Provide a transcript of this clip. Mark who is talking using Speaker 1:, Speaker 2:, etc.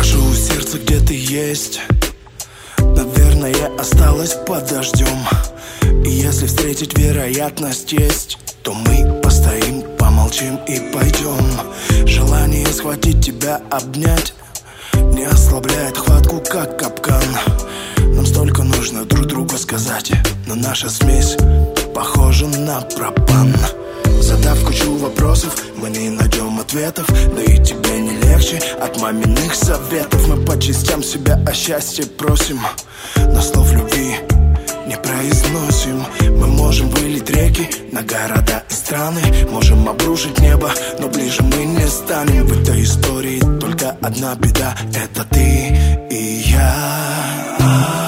Speaker 1: Прошу, сердце, где ты есть? Наверное, осталось под дождем. И если встретить вероятность есть, то мы постоим, помолчим и пойдем. Желание схватить тебя, обнять не ослабляет хватку, как капкан. Нам столько нужно друг другу сказать, но наша смесь похожа на пропан. Задав кучу вопросов, мы не найдем ответов. Да и тебе не легче от маминых советов. Мы по частям себя о счастье просим, но слов любви не произносим. Мы можем вылить реки на города и страны, можем обрушить небо, но ближе мы не станем. В этой истории только одна беда — это ты и я.